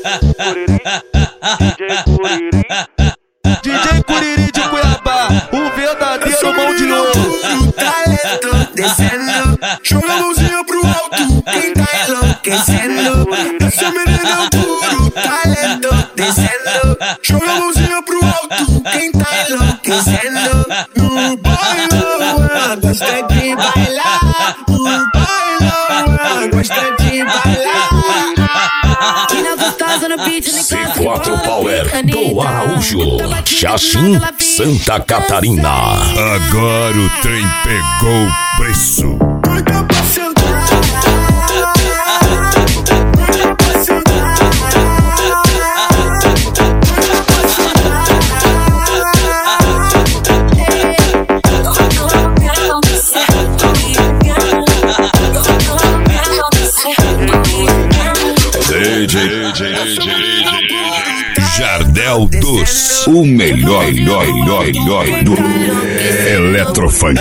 DJ Curirim de Cuiabá, o verdadeiro mão de ouro. Talento descendo, joga a mãozinha pro alto, quem tá enlouquecendo. Essa menina é um puro talento descendo, joga a mãozinha pro alto, quem tá enlouquecendo. No bailão, ela gosta de bailar. No bailão, ela gosta de bailar. C4 Power do Araújo, Xaxim, Santa Catarina. Agora o trem pegou o preço. Jardel dos, o melhor do Eletrofunk.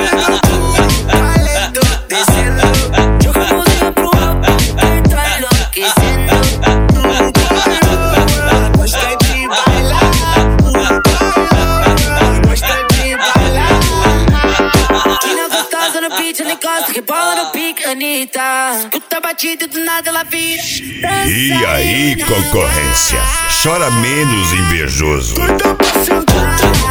Escuta a batida do nada ela vira. E aí, concorrência? Chora menos, invejoso. Doida pra sentar.